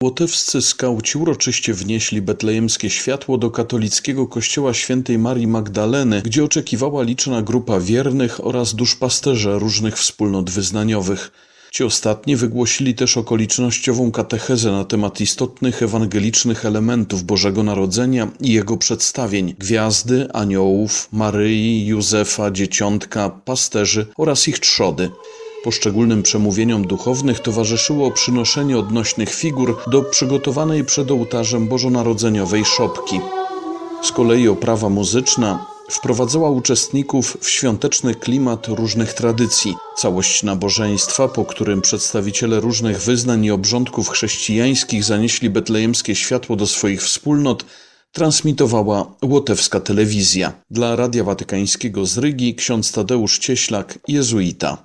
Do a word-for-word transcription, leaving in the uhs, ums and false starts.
Łotewscy skauci uroczyście wnieśli betlejemskie światło do katolickiego kościoła świętej Marii Magdaleny, gdzie oczekiwała liczna grupa wiernych oraz duszpasterze różnych wspólnot wyznaniowych. Ci ostatni wygłosili też okolicznościową katechezę na temat istotnych ewangelicznych elementów Bożego Narodzenia i Jego przedstawień: gwiazdy, aniołów, Maryi, Józefa, dzieciątka, pasterzy oraz ich trzody. Poszczególnym przemówieniom duchownych towarzyszyło przynoszenie odnośnych figur do przygotowanej przed ołtarzem bożonarodzeniowej szopki. Z kolei oprawa muzyczna wprowadzała uczestników w świąteczny klimat różnych tradycji. Całość nabożeństwa, po którym przedstawiciele różnych wyznań i obrządków chrześcijańskich zanieśli betlejemskie światło do swoich wspólnot, transmitowała łotewska telewizja. Dla Radia Watykańskiego z Rygi ksiądz Tadeusz Cieślak, jezuita.